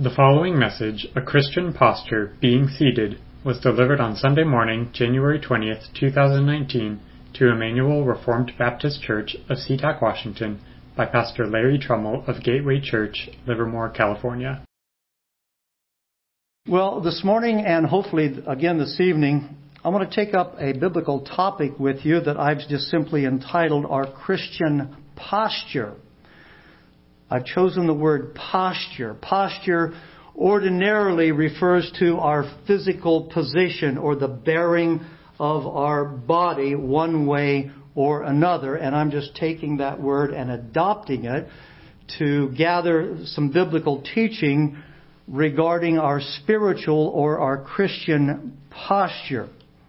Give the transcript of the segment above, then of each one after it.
The following message, A Christian Posture, Being Seated, was delivered on Sunday morning, January 20th, 2019, to Emmanuel Reformed Baptist Church of SeaTac, Washington, by Pastor Larry Trummell of Gateway Church, Livermore, California. Well, this morning and hopefully again this evening, I want to take up a biblical topic with you that I've just simply entitled Our Christian Posture. I've chosen the word posture. Posture ordinarily refers to our physical position or the bearing of our body one way or another. And I'm just taking that word and adopting it to gather some biblical teaching regarding our spiritual or our Christian posture,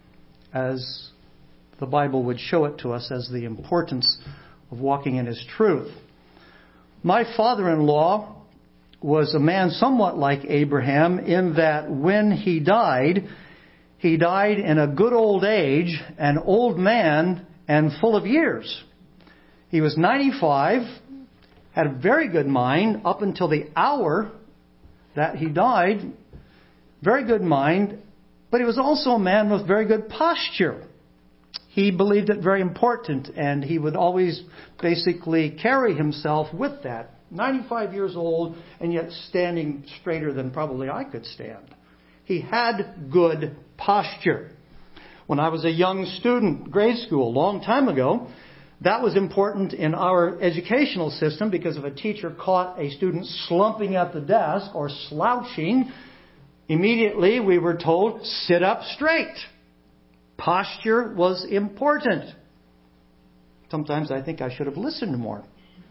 as the Bible would show it to us as the importance of walking in His truth. My father-in-law was a man somewhat like Abraham in that when he died in a good old age, an old man and full of years. He was 95, had a very good mind up until the hour that he died. Very good mind, but he was also a man with very good posture. He believed it very important, and he would always basically carry himself with that. 95 years old, and yet standing straighter than probably I could stand. He had good posture. When I was a young student, grade school, a long time ago, that was important in our educational system because if a teacher caught a student slumping at the desk or slouching, immediately we were told, sit up straight. Posture was important. Sometimes I think I should have listened more.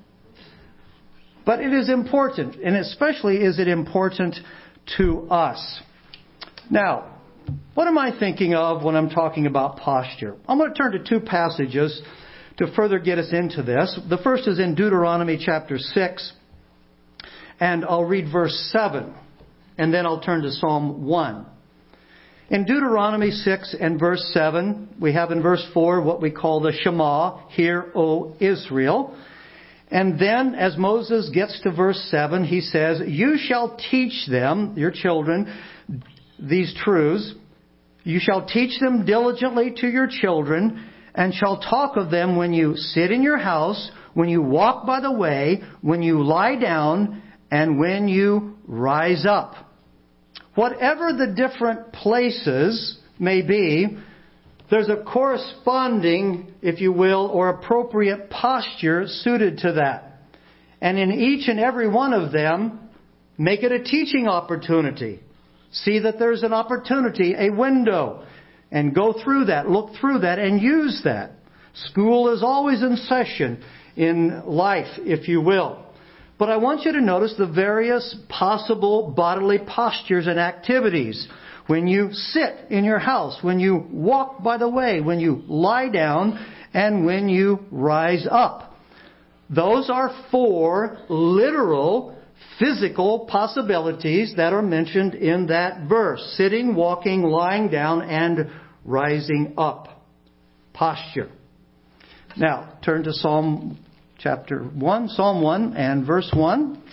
But it is important, and especially is it important to us. Now, what am I thinking of when I'm talking about posture? I'm going to turn to two passages to further get us into this. The first is in Deuteronomy chapter 6, and I'll read verse 7, and then I'll turn to Psalm 1. In Deuteronomy 6 and verse 7, we have in verse 4 what we call the Shema, Hear, O Israel. And then as Moses gets to verse 7, he says, You shall teach them, your children, these truths. You shall teach them diligently to your children, and shall talk of them when you sit in your house, when you walk by the way, when you lie down, and when you rise up. Whatever the different places may be, there's a corresponding, if you will, or appropriate posture suited to that. And in each and every one of them, make it a teaching opportunity. See that there's an opportunity, a window, and go through that, look through that, and use that. School is always in session in life, if you will. But I want you to notice the various possible bodily postures and activities. When you sit in your house, when you walk by the way, when you lie down, and when you rise up. Those are four literal, physical possibilities that are mentioned in that verse. Sitting, walking, lying down, and rising up. Posture. Now, turn to Psalm 1 and verse 1.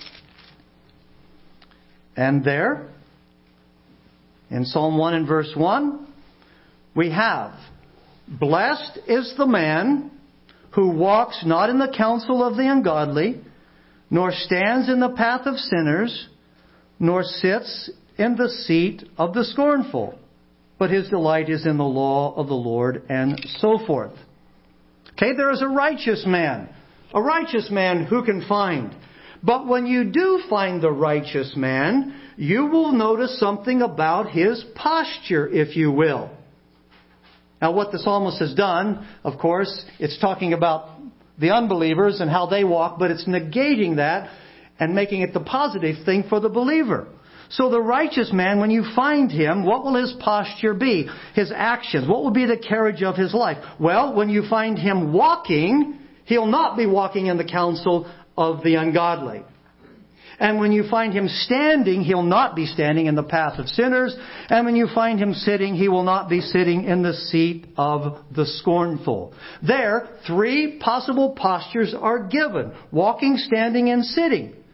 And there, in Psalm 1 and verse 1, we have, Blessed is the man who walks not in the counsel of the ungodly, nor stands in the path of sinners, nor sits in the seat of the scornful, but his delight is in the law of the Lord, and so forth. Okay, there is a righteous man. A righteous man who can find. But when you do find the righteous man, you will notice something about his posture, if you will. Now, what the psalmist has done, of course, it's talking about the unbelievers and how they walk, but it's negating that and making it the positive thing for the believer. So the righteous man, when you find him, what will his posture be? His actions. What will be the carriage of his life? Well, when you find him walking, he'll not be walking in the counsel of the ungodly. And when you find him standing, he'll not be standing in the path of sinners. And when you find him sitting, he will not be sitting in the seat of the scornful. There, three possible postures are given: walking, standing, and sitting.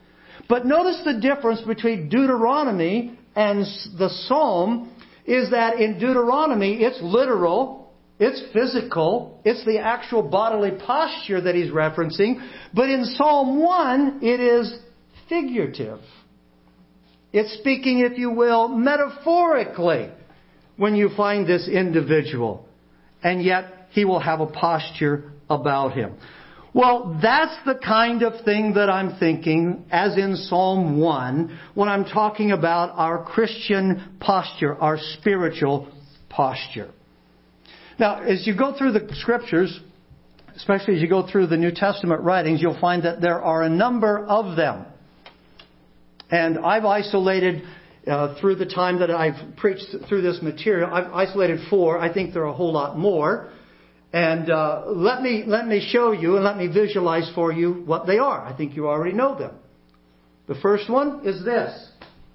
But notice the difference between Deuteronomy and the Psalm is that in Deuteronomy it's literal, it's physical, it's the actual bodily posture that he's referencing. But in Psalm 1 it is figurative. It's speaking, if you will, metaphorically when you find this individual. And yet he will have a posture about him. Well, that's the kind of thing that I'm thinking, as in Psalm 1, when I'm talking about our Christian posture, our spiritual posture. Now, as you go through the Scriptures, especially as you go through the New Testament writings, you'll find that there are a number of them. And I've isolated, through the time that I've preached through this material, I've isolated 4. I think there are a whole lot more. And let me show you and let me visualize for you what they are. I think you already know them. The first one is this.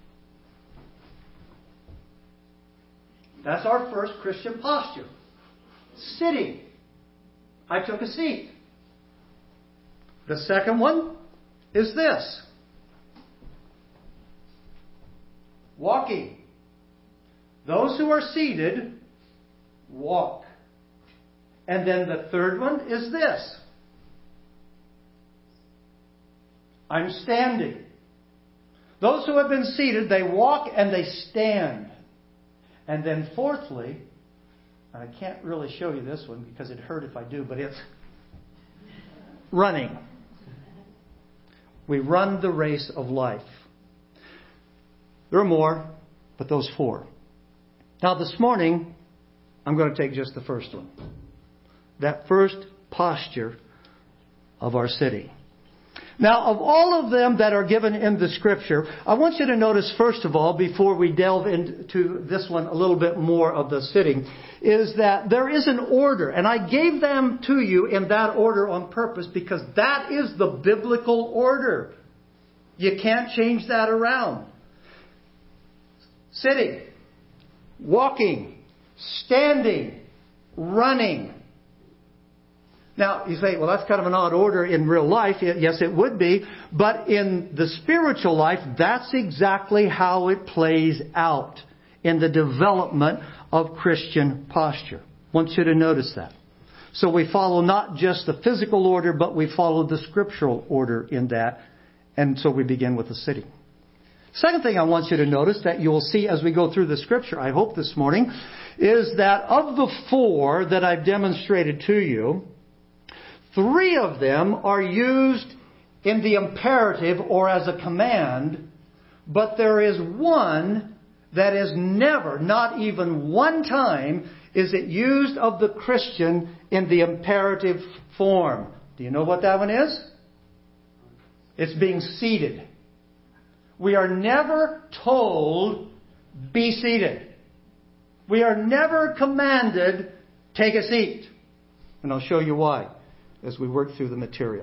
That's our first Christian posture. Sitting. I took a seat. The second one is this. Walking. Those who are seated walk. And then the third one is this. I'm standing. Those who have been seated, they walk and they stand. And then fourthly, I can't really show you this one because it'd hurt if I do, but it's running. We run the race of life. There are more, but those 4. Now this morning, I'm going to take just the first one. That first posture of our city. Now, of all of them that are given in the Scripture, I want you to notice, first of all, before we delve into this one a little bit more of the sitting, is that there is an order. And I gave them to you in that order on purpose because that is the biblical order. You can't change that around. Sitting, walking, standing, running. Now, you say, well, that's kind of an odd order in real life. Yes, it would be. But in the spiritual life, that's exactly how it plays out in the development of Christian posture. I want you to notice that. So we follow not just the physical order, but we follow the scriptural order in that. And so we begin with the sitting. Second thing I want you to notice that you will see as we go through the Scripture, I hope this morning, is that of the 4 that I've demonstrated to you, 3 of them are used in the imperative or as a command, but there is one that is never, not even one time, is it used of the Christian in the imperative form. Do you know what that one is? It's being seated. We are never told, be seated. We are never commanded, take a seat. And I'll show you why as we work through the material.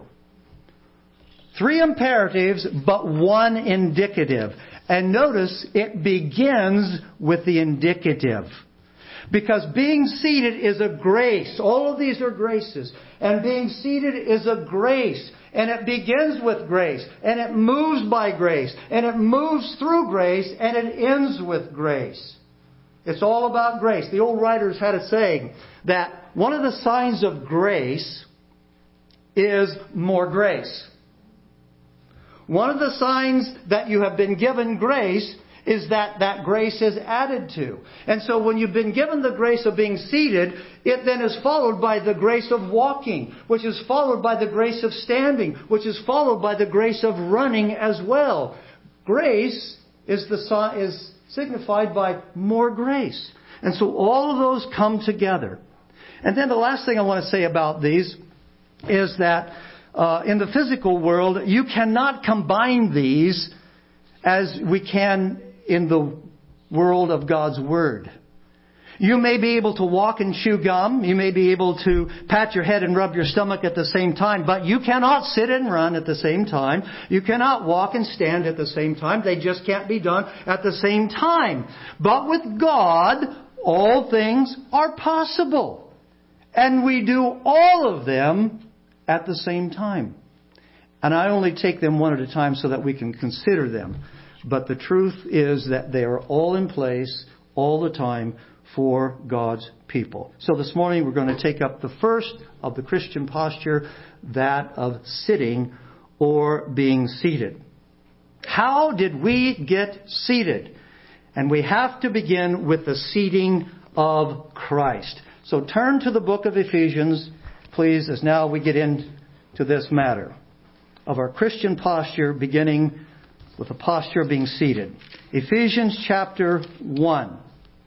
3 imperatives, but 1 indicative. And notice it begins with the indicative. Because being seated is a grace. All of these are graces. And being seated is a grace. And it begins with grace. And it moves by grace. And it moves through grace. And it ends with grace. It's all about grace. The old writers had a saying that one of the signs of grace is more grace. One of the signs that you have been given grace is that grace is added to. And so when you've been given the grace of being seated, it then is followed by the grace of walking, which is followed by the grace of standing, which is followed by the grace of running as well. Grace is signified by more grace. And so all of those come together. And then the last thing I want to say about these is that in the physical world, you cannot combine these as we can in the world of God's Word. You may be able to walk and chew gum. You may be able to pat your head and rub your stomach at the same time. But you cannot sit and run at the same time. You cannot walk and stand at the same time. They just can't be done at the same time. But with God, all things are possible. And we do all of them at the same time. And I only take them one at a time so that we can consider them. But the truth is that they are all in place all the time for God's people. So this morning we're going to take up the first of the Christian posture, that of sitting or being seated. How did we get seated? And we have to begin with the seating of Christ. So turn to the book of Ephesians, please, as now we get into this matter of our Christian posture, beginning with the posture of being seated. Ephesians chapter 1.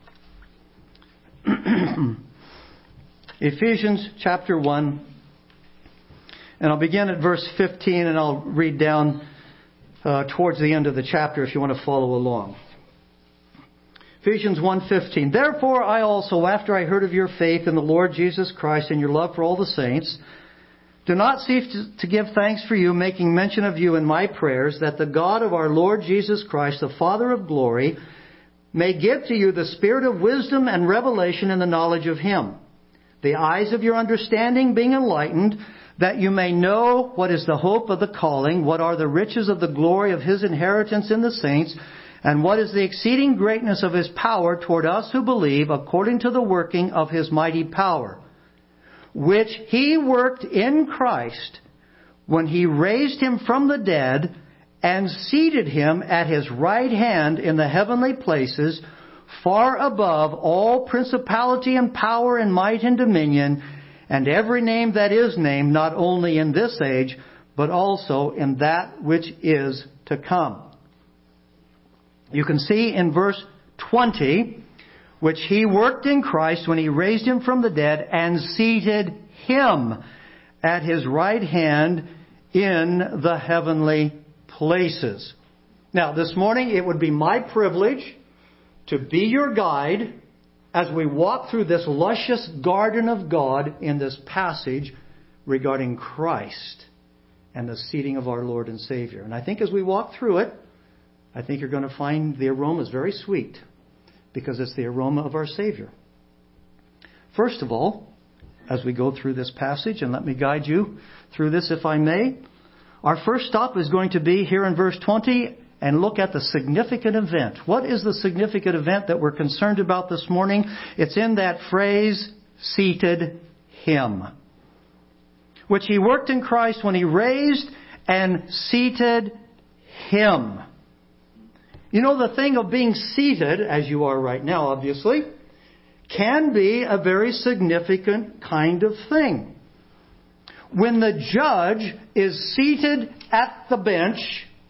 Ephesians chapter 1. And I'll begin at verse 15 and I'll read down towards the end of the chapter if you want to follow along. Ephesians 1:15. Therefore I also, after I heard of your faith in the Lord Jesus Christ and your love for all the saints, do not cease to give thanks for you, making mention of you in my prayers, that the God of our Lord Jesus Christ, the Father of glory, may give to you the spirit of wisdom and revelation in the knowledge of Him, the eyes of your understanding being enlightened, that you may know what is the hope of the calling, what are the riches of the glory of His inheritance in the saints, and what is the exceeding greatness of His power toward us who believe, according to the working of His mighty power, which He worked in Christ when He raised Him from the dead and seated Him at His right hand in the heavenly places, far above all principality and power and might and dominion, and every name that is named, not only in this age, but also in that which is to come. You can see in verse 20, which He worked in Christ when He raised Him from the dead and seated Him at His right hand in the heavenly places. Now, this morning it would be my privilege to be your guide as we walk through this luscious garden of God in this passage regarding Christ and the seating of our Lord and Savior. And I think as we walk through it, I think you're going to find the aroma is very sweet, because it's the aroma of our Savior. First of all, as we go through this passage, and let me guide you through this if I may, our first stop is going to be here in verse 20 and look at the significant event. What is the significant event that we're concerned about this morning? It's in that phrase, seated Him, which He worked in Christ when He raised and seated Him. You know, the thing of being seated, as you are right now, obviously, can be a very significant kind of thing. When the judge is seated at the bench,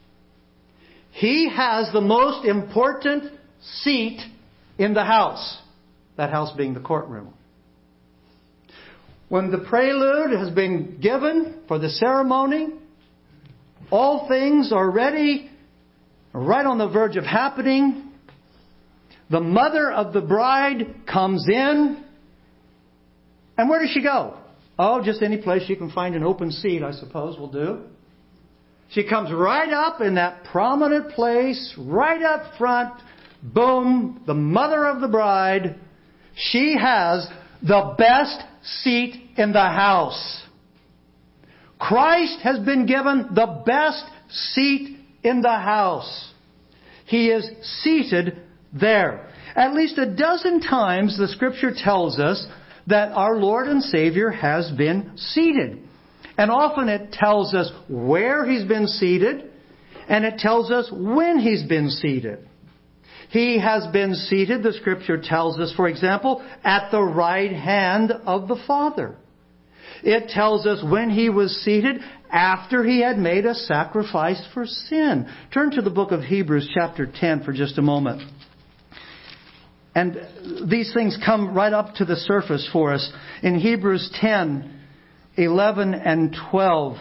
he has the most important seat in the house. That house being the courtroom. When the prelude has been given for the ceremony, all things are ready, right on the verge of happening. The mother of the bride comes in. And where does she go? Oh, just any place you can find an open seat, I suppose, will do. She comes right up in that prominent place, right up front. Boom, the mother of the bride. She has the best seat in the house. Christ has been given the best seat in the house. He is seated there. At least a dozen times the Scripture tells us that our Lord and Savior has been seated. And often it tells us where He's been seated, and it tells us when He's been seated. He has been seated, the Scripture tells us, for example, at the right hand of the Father. It tells us when He was seated after He had made a sacrifice for sin. Turn to the book of Hebrews chapter 10 for just a moment. And these things come right up to the surface for us. In Hebrews 10, 11 and 12.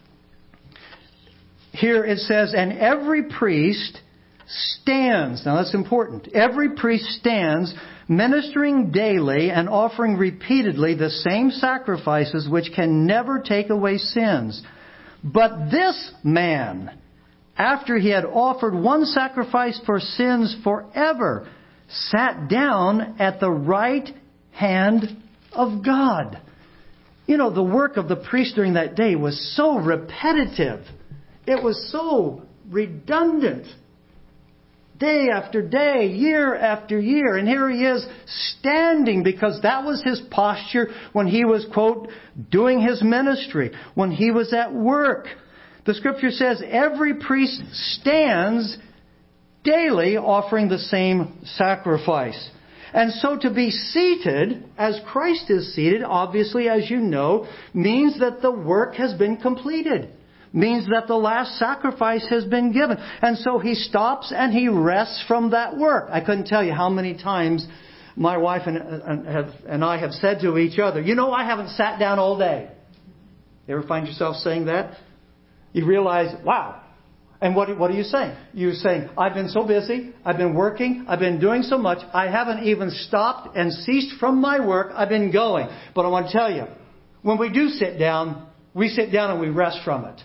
Here it says, and every priest stands. Now that's important. Every priest stands ministering daily and offering repeatedly the same sacrifices which can never take away sins. But this man, after he had offered one sacrifice for sins forever, sat down at the right hand of God. You know, the work of the priest during that day was so repetitive. It was so redundant. Day after day, year after year. And here he is standing because that was his posture when he was, quote, doing his ministry, when he was at work. The Scripture says every priest stands daily offering the same sacrifice. And so to be seated, as Christ is seated, obviously, as you know, means that the work has been completed. Means that the last sacrifice has been given. And so he stops and he rests from that work. I couldn't tell you how many times my wife and I have said to each other, you know, I haven't sat down all day. You ever find yourself saying that? You realize, wow. And what are you saying? You're saying, I've been so busy, I've been working, I've been doing so much, I haven't even stopped and ceased from my work, I've been going. But I want to tell you, when we do sit down, we sit down and we rest from it.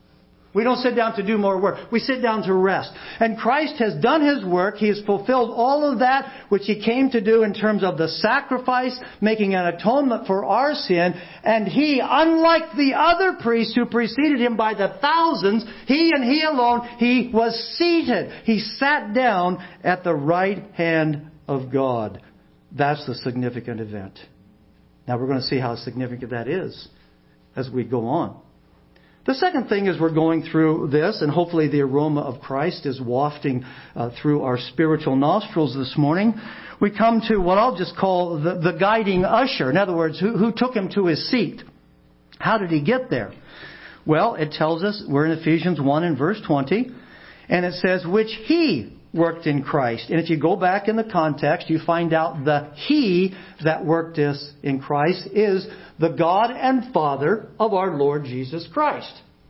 We don't sit down to do more work. We sit down to rest. And Christ has done His work. He has fulfilled all of that which He came to do in terms of the sacrifice, making an atonement for our sin. And He, unlike the other priests who preceded Him by the thousands, He and He alone, He was seated. He sat down at the right hand of God. That's the significant event. Now we're going to see how significant that is as we go on. The second thing is we're going through this, and hopefully the aroma of Christ is wafting through our spiritual nostrils this morning. We come to what I'll just call the guiding usher. In other words, who took Him to His seat? How did He get there? Well, it tells us, we're in Ephesians 1 and verse 20, and it says, which He worked in Christ. And if you go back in the context, you find out the He that worked this in Christ is the God and Father of our Lord Jesus Christ.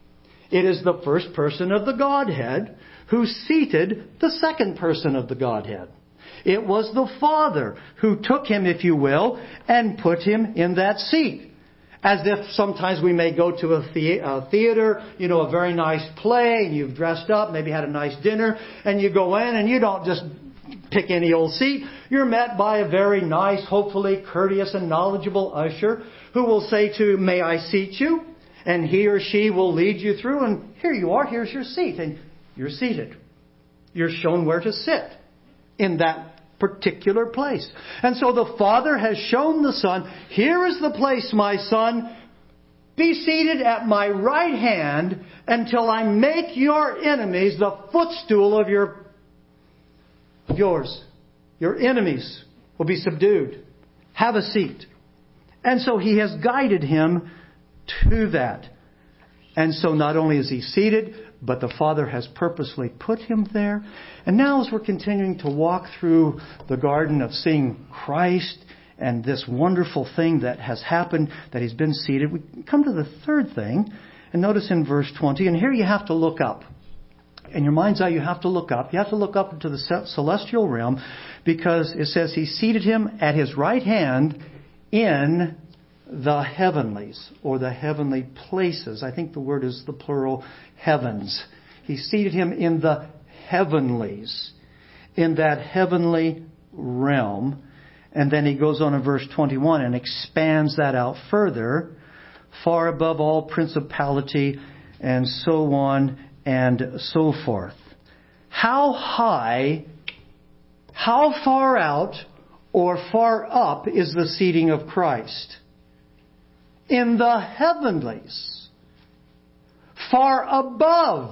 It is the first person of the Godhead who seated the second person of the Godhead. It was the Father who took Him, if you will, and put Him in that seat. As if sometimes we may go to a theater, you know, a very nice play, and you've dressed up, maybe had a nice dinner, and you go in and you don't just pick any old seat. You're met by a very nice, hopefully courteous and knowledgeable usher who will say to you, may I seat you? And he or she will lead you through, and here you are, here's your seat, and you're seated. You're shown where to sit in that particular place. And so the Father has shown the Son, here is the place, my Son. Be seated at my right hand until I make your enemies the footstool of yours. Your enemies will be subdued. Have a seat. And so He has guided him to that. And so not only is He seated, but the Father has purposely put Him there. And now as we're continuing to walk through the garden of seeing Christ and this wonderful thing that has happened, that He's been seated, we come to the third thing. And notice in verse 20, and here you have to look up. In your mind's eye, you have to look up. You have to look up into the celestial realm, because it says He seated Him at His right hand in the heavenlies, or the heavenly places. I think the word is the plural, heavens. He seated Him in the heavenlies, in that heavenly realm. And then He goes on in verse 21 and expands that out further, far above all principality and so on and so forth. How high, how far out or far up is the seating of Christ? In the heavenlies. Far above.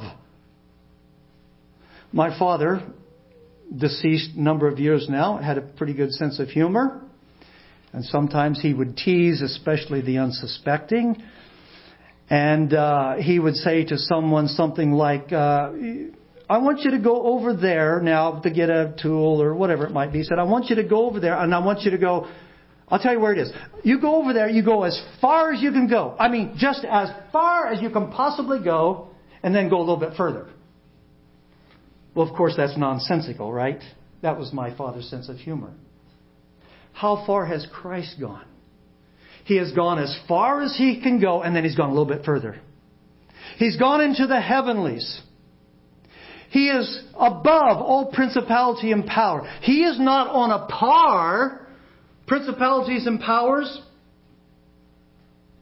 My father, deceased a number of years now, had a pretty good sense of humor. And sometimes he would tease, especially the unsuspecting. And he would say to someone something like, I want you to go over there now to get a tool or whatever it might be. He said, I want you to go over there and I want you to go, I'll tell you where it is. You go over there, you go as far as you can go. I mean, just as far as you can possibly go, and then go a little bit further. Well, of course, that's nonsensical, right? That was my father's sense of humor. How far has Christ gone? He has gone as far as He can go, and then He's gone a little bit further. He's gone into the heavenlies. He is above all principality and power. He is not on a par. Principalities and powers,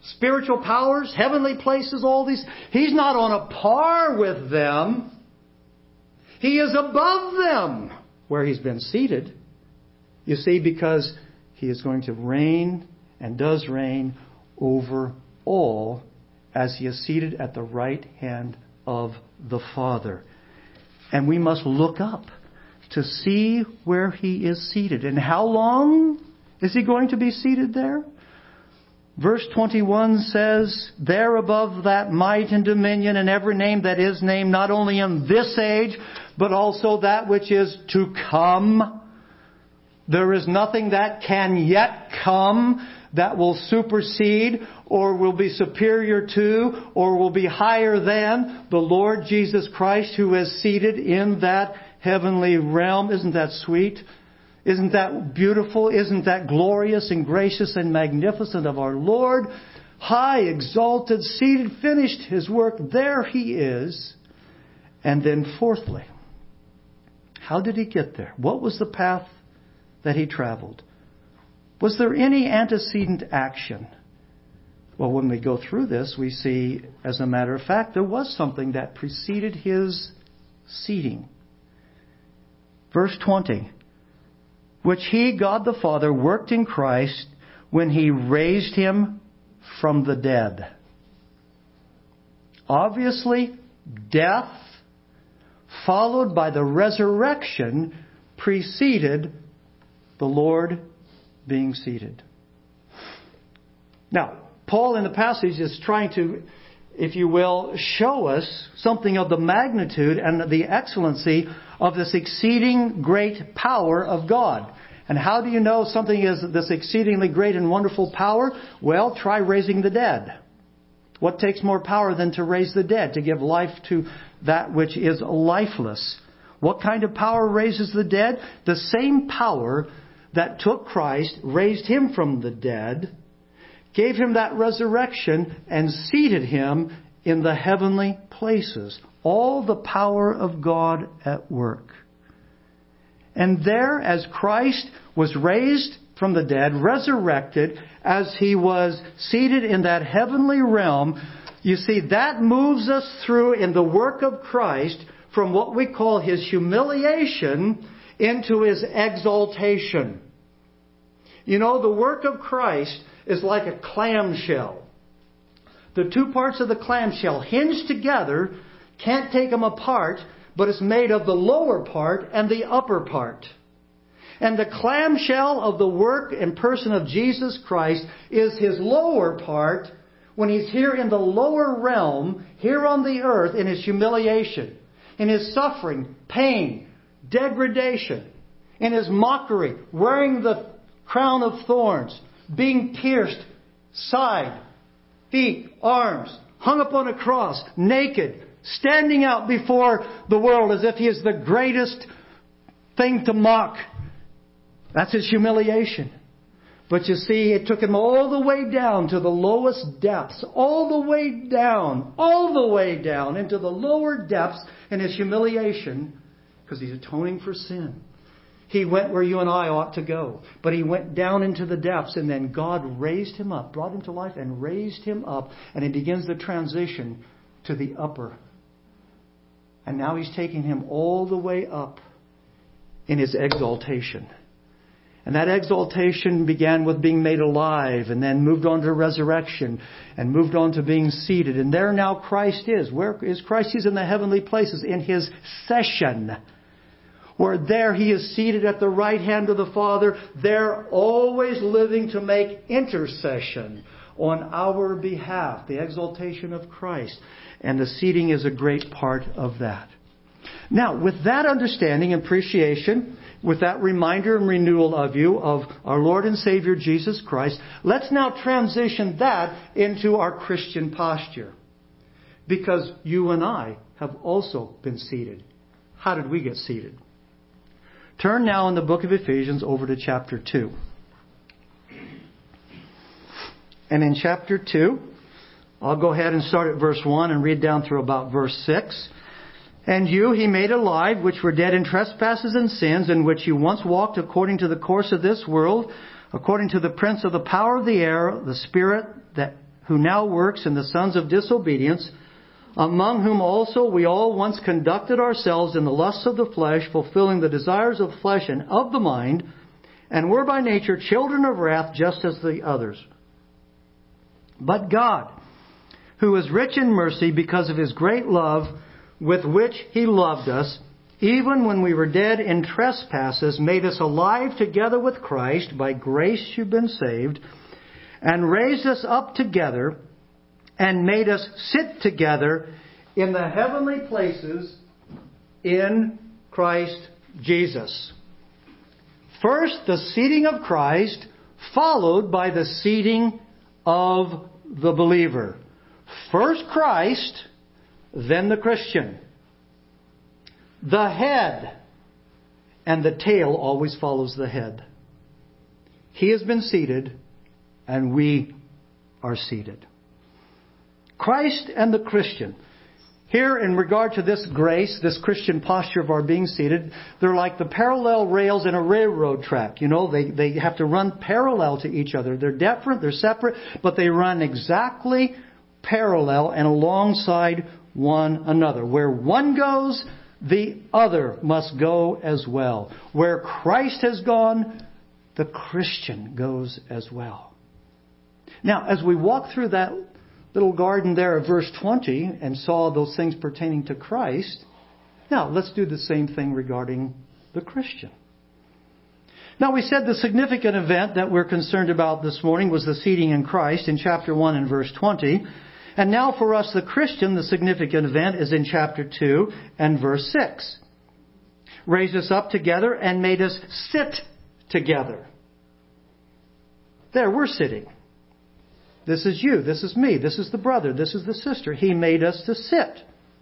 spiritual powers, heavenly places, all these. He's not on a par with them. He is above them where He's been seated. You see, because He is going to reign and does reign over all as He is seated at the right hand of the Father. And we must look up to see where He is seated. And how long is He going to be seated there? Verse 21 says, there above that might and dominion and every name that is named, not only in this age, but also that which is to come. There is nothing that can yet come that will supersede or will be superior to or will be higher than the Lord Jesus Christ, who is seated in that heavenly realm. Isn't that sweet? Isn't that beautiful? Isn't that glorious and gracious and magnificent of our Lord? High, exalted, seated, finished His work. There He is. And then fourthly, how did He get there? What was the path that He traveled? Was there any antecedent action? Well, when we go through this, we see, as a matter of fact, there was something that preceded His seating. Verse 20, which He, God the Father, worked in Christ when He raised Him from the dead. Obviously, death followed by the resurrection preceded the Lord being seated. Now, Paul in the passage is trying to, if you will, show us something of the magnitude and the excellency of this exceeding great power of God. And how do you know something is this exceedingly great and wonderful power? Well, try raising the dead. What takes more power than to raise the dead, to give life to that which is lifeless? What kind of power raises the dead? The same power that took Christ, raised Him from the dead, gave Him that resurrection, and seated Him in the heavenly places. All the power of God at work. And there, as Christ was raised from the dead, resurrected, as He was seated in that heavenly realm, you see, that moves us through in the work of Christ from what we call His humiliation into His exaltation. You know, the work of Christ is like a clamshell. The two parts of the clamshell hinge together, can't take them apart, but it's made of the lower part and the upper part. And the clamshell of the work and person of Jesus Christ is His lower part when He's here in the lower realm, here on the earth, in His humiliation, in His suffering, pain, degradation, in His mockery, wearing the crown of thorns, being pierced, side, feet, arms, hung up on a cross, naked, standing out before the world as if He is the greatest thing to mock. That's His humiliation. But you see, it took Him all the way down to the lowest depths, all the way down into the lower depths in His humiliation, because He's atoning for sin. He went where you and I ought to go. But He went down into the depths, and then God raised Him up, brought Him to life and raised Him up. And He begins the transition to the upper. And now He's taking Him all the way up in His exaltation. And that exaltation began with being made alive, and then moved on to resurrection, and moved on to being seated. And there now Christ is. Where is Christ? He's in the heavenly places, in His session. Where there He is seated at the right hand of the Father, there always living to make intercession on our behalf. The exaltation of Christ. And the seating is a great part of that. Now, with that understanding and appreciation, with that reminder and renewal of you of our Lord and Savior Jesus Christ, let's now transition that into our Christian posture. Because you and I have also been seated. How did we get seated? Turn now in the book of Ephesians over to chapter 2. And in chapter 2, I'll go ahead and start at verse 1 and read down through about verse 6. And you He made alive, which were dead in trespasses and sins, in which you once walked according to the course of this world, according to the prince of the power of the air, the spirit that who now works in the sons of disobedience, among whom also we all once conducted ourselves in the lusts of the flesh, fulfilling the desires of the flesh and of the mind, and were by nature children of wrath, just as the others. But God, who is rich in mercy because of His great love with which He loved us, even when we were dead in trespasses, made us alive together with Christ. By grace you've been saved, and raised us up together, and made us sit together in the heavenly places in Christ Jesus. First, the seating of Christ, followed by the seating of the believer. First Christ, then the Christian. The head and the tail always follows the head. He has been seated, and we are seated. Christ and the Christian. Here, in regard to this grace, this Christian posture of our being seated, they're like the parallel rails in a railroad track. You know, they have to run parallel to each other. They're different, they're separate, but they run exactly parallel and alongside one another. Where one goes, the other must go as well. Where Christ has gone, the Christian goes as well. Now, as we walk through that little garden there of verse 20 and saw those things pertaining to Christ, now let's do the same thing regarding the Christian. Now, we said the significant event that we're concerned about this morning was the seating in Christ in chapter 1 and verse 20. And now for us, the Christian, the significant event is in chapter 2 and verse 6. Raised us up together and made us sit together. There, we're sitting. This is you, this is me, this is the brother, this is the sister. He made us to sit.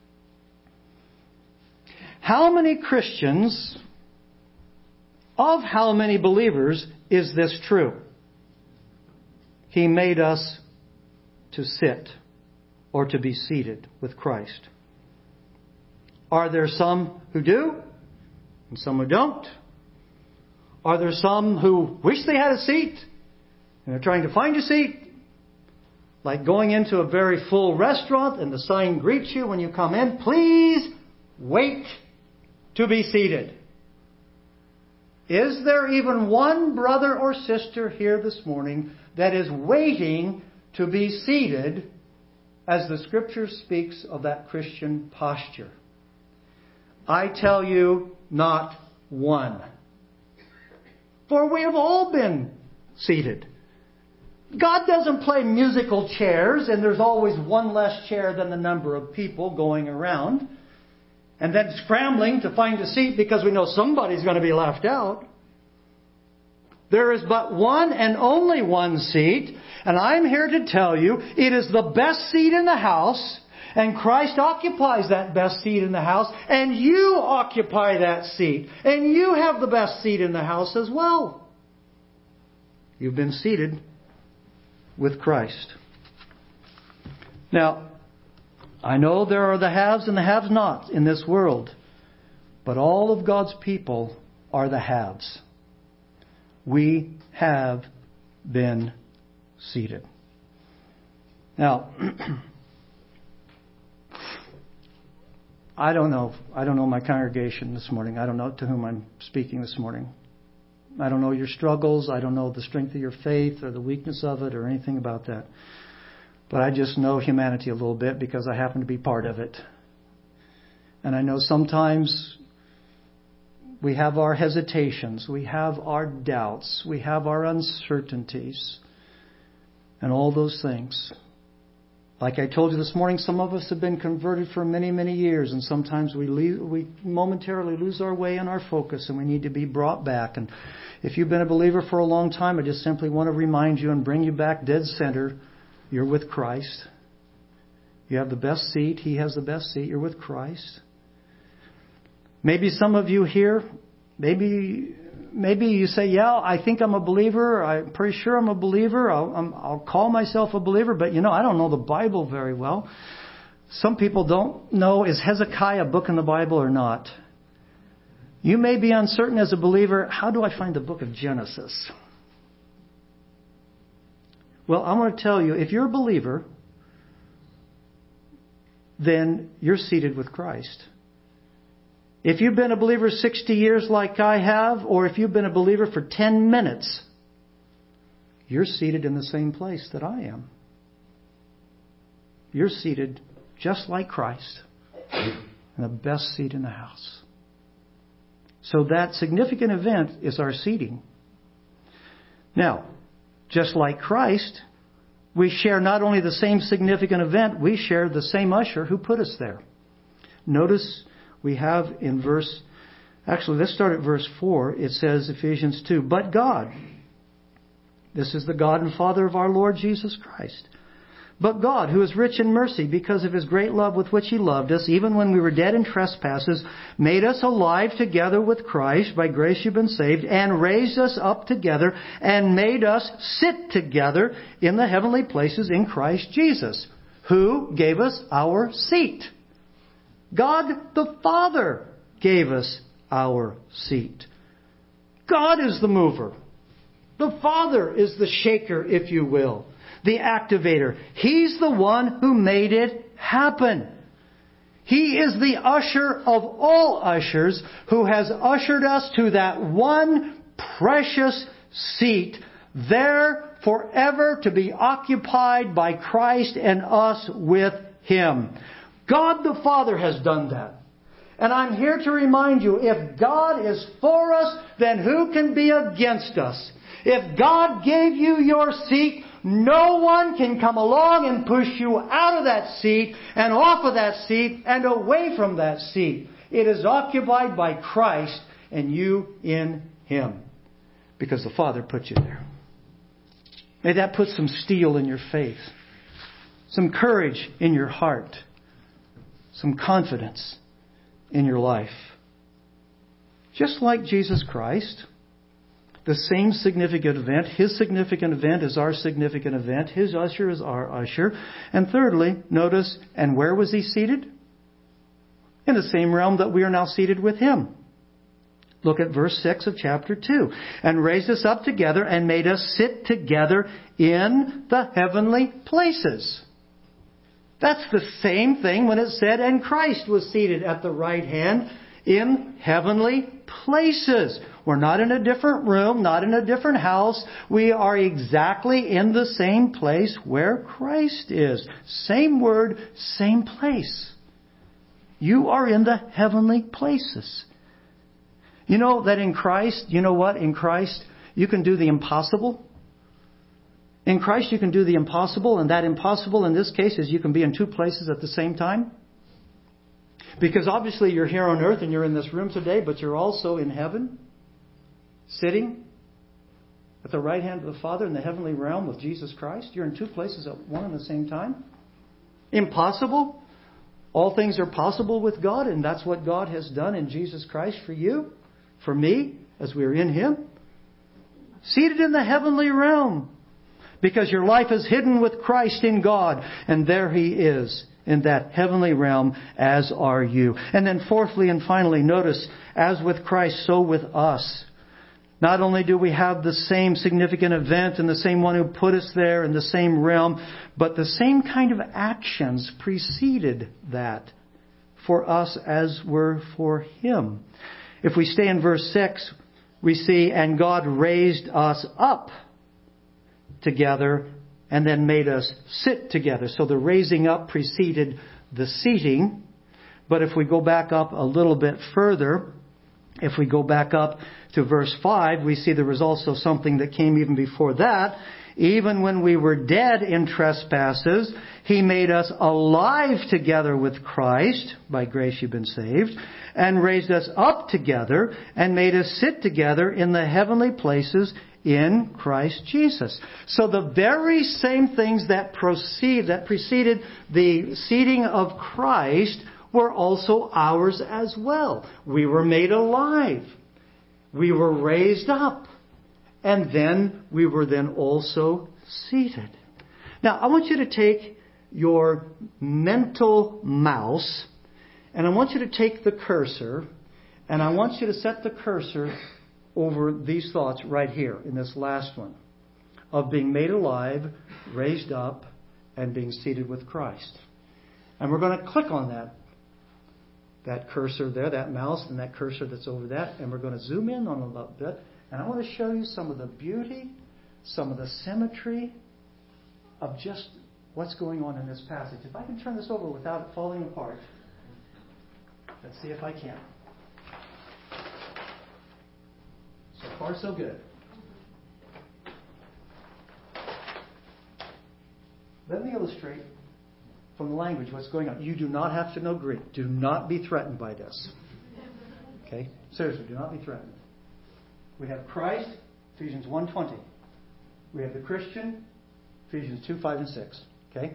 How many Christians, of how many believers is this true? He made us to sit or to be seated with Christ. Are there some who do and some who don't? Are there some who wish they had a seat and they're trying to find a seat? Like going into a very full restaurant and the sign greets you when you come in, please wait to be seated. Is there even one brother or sister here this morning that is waiting to be seated as the Scripture speaks of that Christian posture? I tell you, not one. For we have all been seated. God doesn't play musical chairs, and there's always one less chair than the number of people going around, and then scrambling to find a seat because we know somebody's going to be left out. There is but one and only one seat, and I'm here to tell you it is the best seat in the house, and Christ occupies that best seat in the house, and you occupy that seat, and you have the best seat in the house as well. You've been seated with Christ. Now, I know there are the haves and the have-nots in this world, but all of God's people are the haves. We have been seated. Now, I don't know my congregation this morning. I don't know to whom I'm speaking this morning. I don't know your struggles. I don't know the strength of your faith or the weakness of it or anything about that. But I just know humanity a little bit because I happen to be part of it. And I know sometimes we have our hesitations, we have our doubts, we have our uncertainties, and all those things. Like I told you this morning, some of us have been converted for many, many years, and sometimes we momentarily lose our way and our focus, and we need to be brought back. And if you've been a believer for a long time, I just simply want to remind you and bring you back dead center. You're with Christ. You have the best seat. He has the best seat. You're with Christ. Maybe some of you here, maybe you say, yeah, I think I'm a believer. I'm pretty sure I'm a believer. I'll call myself a believer, but I don't know the Bible very well. Some people don't know, is Hezekiah a book in the Bible or not? You may be uncertain as a believer, how do I find the book of Genesis? Well, I want to tell you, if you're a believer, then you're seated with Christ. If you've been a believer 60 years like I have, or if you've been a believer for 10 minutes, you're seated in the same place that I am. You're seated just like Christ in the best seat in the house. So that significant event is our seating. Now, just like Christ, we share not only the same significant event, we share the same usher who put us there. Notice we have in let's start at verse 4. It says, Ephesians 2, but God, this is the God and Father of our Lord Jesus Christ. But God, who is rich in mercy, because of His great love with which He loved us, even when we were dead in trespasses, made us alive together with Christ. By grace you've been saved, and raised us up together, and made us sit together in the heavenly places in Christ Jesus, who gave us our seat. God the Father gave us our seat. God is the mover. The Father is the shaker, if you will. The activator. He's the one who made it happen. He is the usher of all ushers who has ushered us to that one precious seat there forever to be occupied by Christ and us with Him. God the Father has done that. And I'm here to remind you, if God is for us, then who can be against us? If God gave you your seat, no one can come along and push you out of that seat and off of that seat and away from that seat. It is occupied by Christ and you in Him. Because the Father put you there. May that put some steel in your faith. Some courage in your heart. Some confidence in your life. Just like Jesus Christ, the same significant event. His significant event is our significant event. His usher is our usher. And thirdly, notice, and where was He seated? In the same realm that we are now seated with Him. Look at verse 6 of chapter 2. And raised us up together and made us sit together in the heavenly places. That's the same thing when it said, and Christ was seated at the right hand in heavenly places. We're not in a different room, not in a different house. We are exactly in the same place where Christ is. Same word, same place. You are in the heavenly places. You know that in Christ, you know what? In Christ, you can do the impossible. In Christ, you can do the impossible, and that impossible in this case is you can be in two places at the same time. Because obviously you're here on earth and you're in this room today, but you're also in heaven, sitting at the right hand of the Father in the heavenly realm with Jesus Christ. You're in two places at one and the same time. Impossible? All things are possible with God, and that's what God has done in Jesus Christ for you, for me, as we're in Him. Seated in the heavenly realm. Because your life is hidden with Christ in God, and there He is in that heavenly realm, as are you. And then fourthly and finally, notice, as with Christ, so with us. Not only do we have the same significant event and the same one who put us there in the same realm, but the same kind of actions preceded that for us as were for Him. If we stay in verse 6, we see, and God raised us up together and then made us sit together. So the raising up preceded the seating. But if we go back up a little bit further, if we go back up to verse 5, we see there was also something that came even before that. Even when we were dead in trespasses, He made us alive together with Christ. By grace you've been saved. And raised us up together and made us sit together in the heavenly places in Christ Jesus. So the very same things that preceded the seating of Christ were also ours as well. We were made alive. We were raised up. And then we were then also seated. Now, I want you to take your mental mouse and I want you to take the cursor and I want you to set the cursor over these thoughts right here in this last one. of being made alive, raised up, and being seated with Christ. And we're going to click on that cursor there, that mouse, and that cursor that's over that, and we're going to zoom in on a little bit. And I want to show you some of the beauty, some of the symmetry of just what's going on in this passage. If I can turn this over without it falling apart. Let's see if I can. So far, so good. Let me illustrate from the language what's going on. You do not have to know Greek. Do not be threatened by this. Okay? Seriously, do not be threatened. We have Christ, Ephesians 1:20. We have the Christian, Ephesians 2:5 and 6. Okay?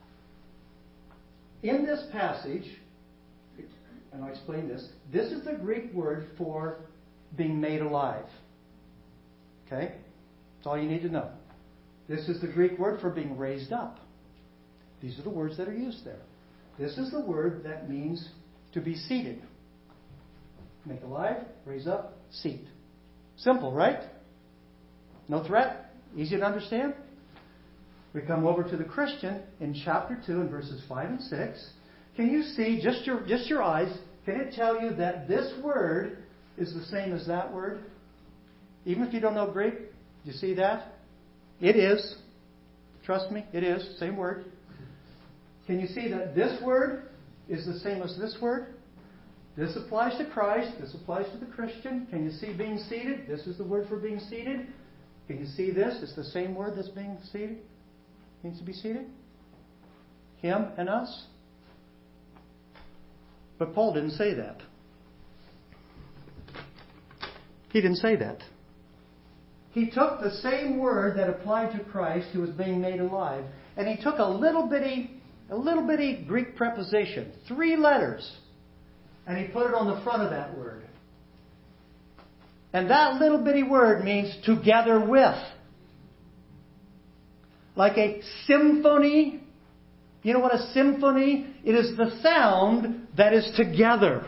In this passage, and I'll explain this, this is the Greek word for being made alive. Okay? That's all you need to know. This is the Greek word for being raised up. These are the words that are used there. This is the word that means to be seated. Make alive, raise up, seat. Simple, right? No threat? Easy to understand? We come over to the Christian in chapter 2 and verses 5 and 6. Can you see, just your eyes, can it tell you that this word is the same as that word? Even if you don't know Greek, do you see that? It is. Trust me, it is. Same word. Can you see that this word is the same as this word? This applies to Christ. This applies to the Christian. Can you see being seated? This is the word for being seated. Can you see this? It's the same word that's being seated. Means to be seated. Him and us. But Paul didn't say that. He didn't say that. He took the same word that applied to Christ who was being made alive, and he took a little bitty Greek preposition, 3 letters, and he put it on the front of that word. And that little bitty word means together with. Like a symphony. You know what a symphony? It is the sound that is together.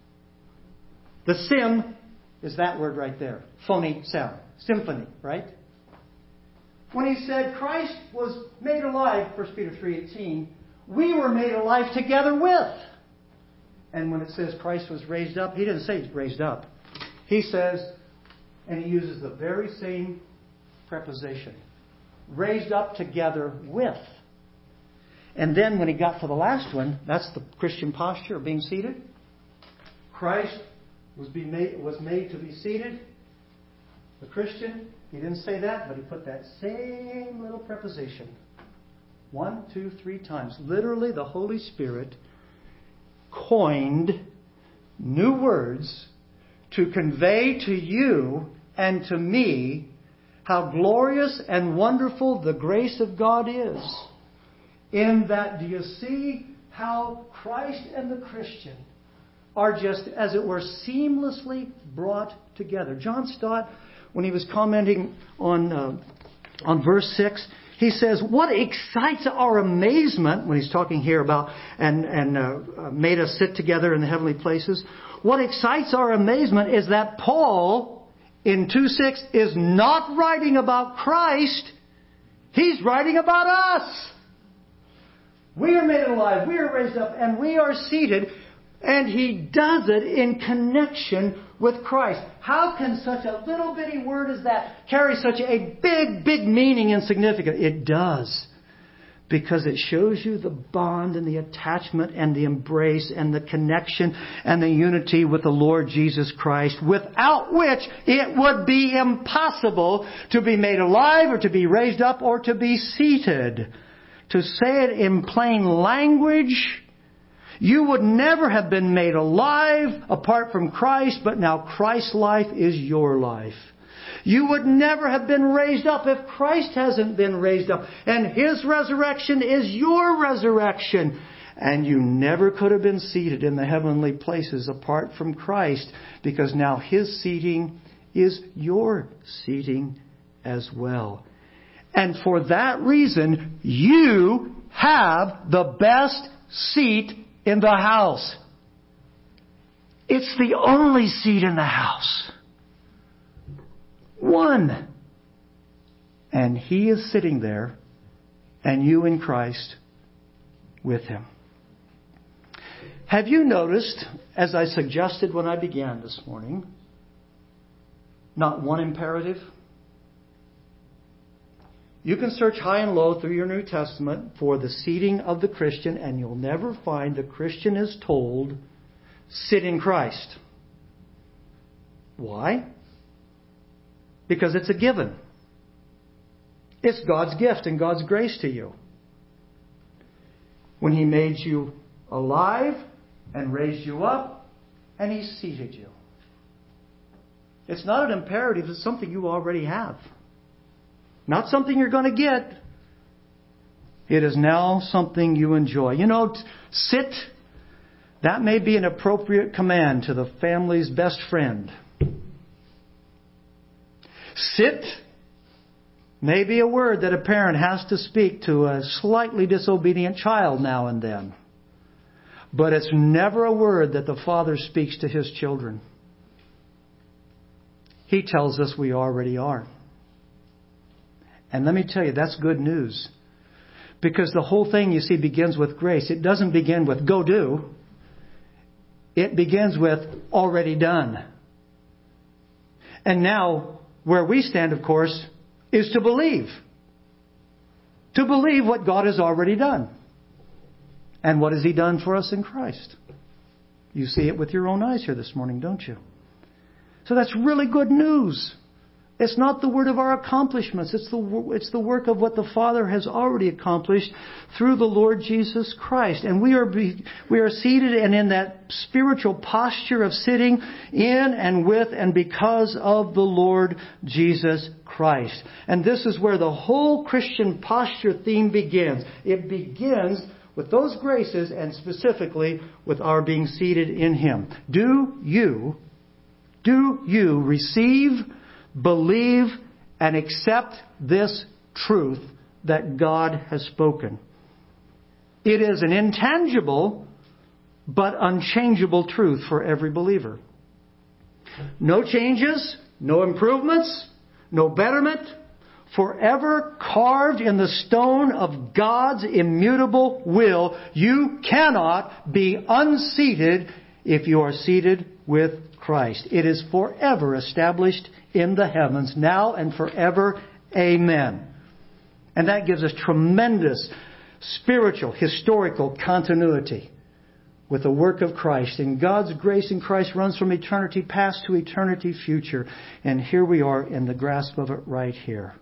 The sim is that word right there. Phony sound. Symphony, right? When he said Christ was made alive, 1 Peter 3:18, we were made alive together with. And when it says Christ was raised up, he didn't say raised up. He says, and he uses the very same preposition, raised up together with. And then when he got to the last one, that's the Christian posture of being seated. Christ was made to be seated. The Christian, he didn't say that, but he put that same little preposition 1, 2, 3 times. Literally, the Holy Spirit coined new words to convey to you and to me how glorious and wonderful the grace of God is. In that, do you see how Christ and the Christian are just, as it were, seamlessly brought together? John Stott, when he was commenting on verse 6, he says, what excites our amazement, when he's talking here about and made us sit together in the heavenly places, what excites our amazement is that Paul, in 2:6, is not writing about Christ. He's writing about us. We are made alive, we are raised up, and we are seated. And he does it in connection with Christ. How can such a little bitty word as that carry such a big meaning and significance? It does. Because it shows you the bond and the attachment and the embrace and the connection and the unity with the Lord Jesus Christ, without which it would be impossible to be made alive or to be raised up or to be seated. To say it in plain language, you would never have been made alive apart from Christ, but now Christ's life is your life. You would never have been raised up if Christ hasn't been raised up. And His resurrection is your resurrection. And you never could have been seated in the heavenly places apart from Christ, because now His seating is your seating as well. And for that reason, you have the best seat in the house. It's the only seat in the house. One. And He is sitting there, and you in Christ with Him. Have you noticed, as I suggested when I began this morning, not one imperative? You can search high and low through your New Testament for the seating of the Christian, and you'll never find the Christian is told, sit in Christ. Why? Because it's a given. It's God's gift and God's grace to you. When He made you alive and raised you up, and He seated you. It's not an imperative, it's something you already have. Not something you're going to get. It is now something you enjoy. You know, sit, that may be an appropriate command to the family's best friend. Sit may be a word that a parent has to speak to a slightly disobedient child now and then. But it's never a word that the Father speaks to His children. He tells us we already are. And let me tell you, that's good news. Because the whole thing, you see, begins with grace. It doesn't begin with go do. It begins with already done. And now, where we stand, of course, is to believe. To believe what God has already done. And what has He done for us in Christ? You see it with your own eyes here this morning, don't you? So that's really good news. It's not the word of our accomplishments. It's the work of what the Father has already accomplished through the Lord Jesus Christ. And we are seated and in that spiritual posture of sitting in and with and because of the Lord Jesus Christ. And this is where the whole Christian posture theme begins. It begins with those graces and specifically with our being seated in Him. Do you receive, believe, and accept this truth that God has spoken? It is an intangible but unchangeable truth for every believer. No changes, no improvements, no betterment. Forever carved in the stone of God's immutable will. You cannot be unseated if you are seated with Christ. It is forever established in the heavens, now and forever. Amen. And that gives us tremendous spiritual, historical continuity with the work of Christ. And God's grace in Christ runs from eternity past to eternity future. And here we are in the grasp of it right here.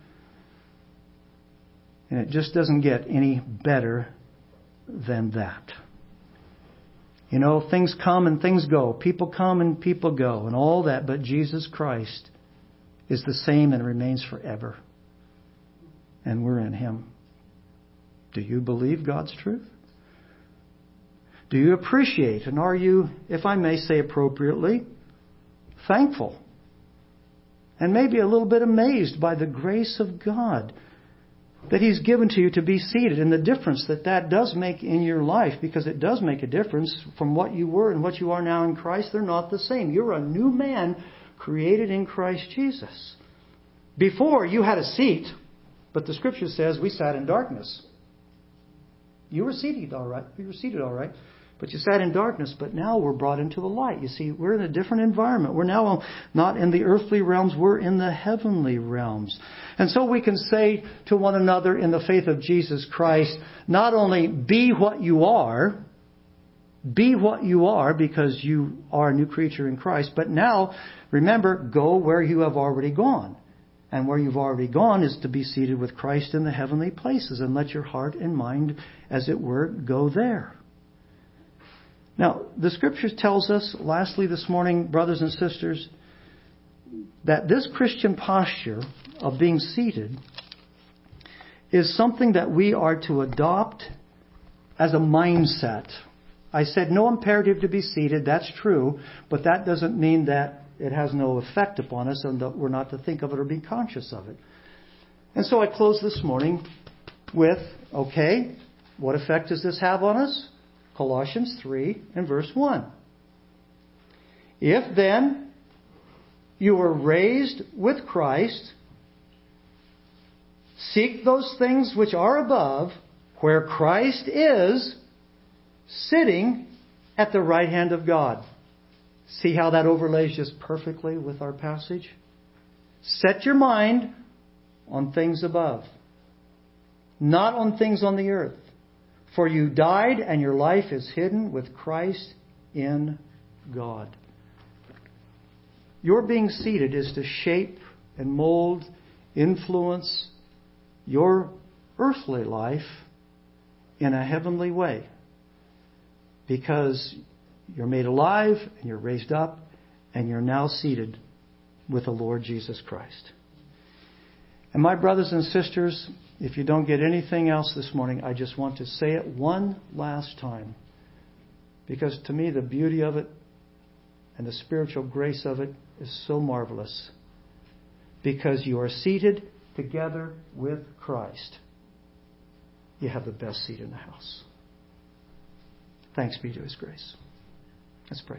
And it just doesn't get any better than that. You know, things come and things go. People come and people go and all that. But Jesus Christ is the same and remains forever. And we're in Him. Do you believe God's truth? Do you appreciate and are you, if I may say appropriately, thankful? And maybe a little bit amazed by the grace of God that He's given to you to be seated, and the difference that does make in your life, because it does make a difference from what you were and what you are now in Christ. They're not the same. You're a new man created in Christ Jesus. Before, you had a seat, but the Scripture says we sat in darkness. You were seated all right. But you sat in darkness, but now we're brought into the light. You see, we're in a different environment. We're now not in the earthly realms, we're in the heavenly realms. And so we can say to one another in the faith of Jesus Christ, not only be what you are because you are a new creature in Christ, but now, remember, go where you have already gone. And where you've already gone is to be seated with Christ in the heavenly places, and let your heart and mind, as it were, go there. Now, the Scripture tells us, lastly this morning, brothers and sisters, that this Christian posture of being seated is something that we are to adopt as a mindset. I said no imperative to be seated, that's true, but that doesn't mean that it has no effect upon us and that we're not to think of it or be conscious of it. And so I close this morning with, okay, what effect does this have on us? Colossians 3 and verse 1. If then you were raised with Christ, Seek those things which are above, where Christ is, sitting at the right hand of God. See how that overlays just perfectly with our passage? Set your mind on things above, not on things on the earth. For you died, and your life is hidden with Christ in God. Your being seated is to shape and mold, influence your earthly life in a heavenly way. Because you're made alive, and you're raised up, and you're now seated with the Lord Jesus Christ. And my brothers and sisters, if you don't get anything else this morning, I just want to say it one last time. Because to me, the beauty of it and the spiritual grace of it is so marvelous. Because you are seated together with Christ. You have the best seat in the house. Thanks be to His grace. Let's pray.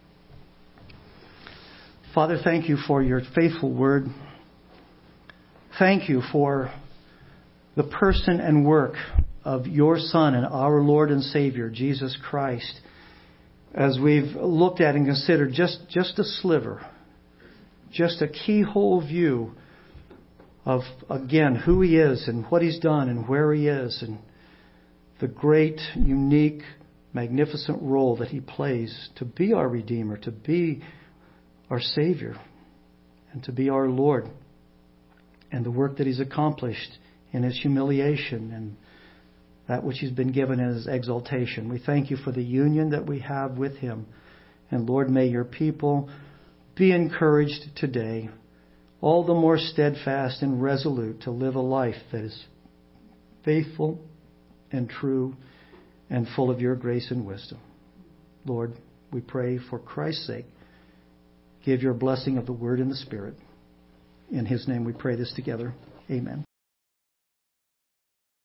Father, thank you for your faithful word. Thank you for the person and work of your Son and our Lord and Savior, Jesus Christ, as we've looked at and considered just a sliver, just a keyhole view of, again, who He is and what He's done and where He is and the great, unique, magnificent role that He plays to be our Redeemer, to be our Savior, and to be our Lord, and the work that He's accomplished in His humiliation and that which He's been given in His exaltation. We thank you for the union that we have with Him. And Lord, may your people be encouraged today, all the more steadfast and resolute to live a life that is faithful and true and full of your grace and wisdom. Lord, we pray for Christ's sake, give your blessing of the Word and the Spirit. In His name we pray this together. Amen.